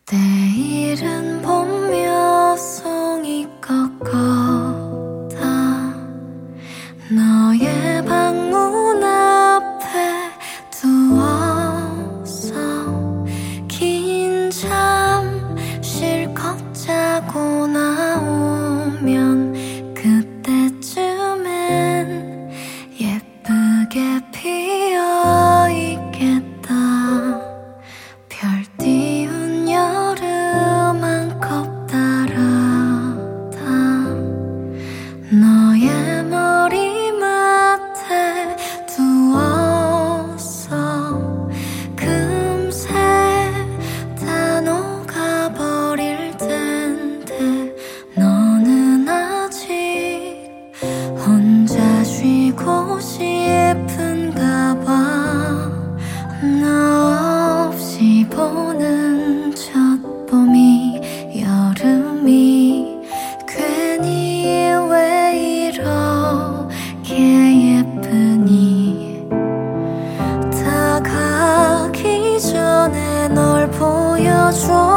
내일은 봄몇 송이 꺾어다 너의 방문 앞에 두어서 긴 잠 실컷 자고 나오면 그때쯤엔 예쁘게 피어있겠다. 별 띄운 여름 한 컵 따라다 너의 머리맡에 두어서 금세 다 녹아버릴 텐데 너는 아직 혼자 쉬고 싶은가 봐. 너 없이 보는 첫 봄이 여름이 괜히 왜 이렇게 예쁘니. 다가기 전에 널 보여줘.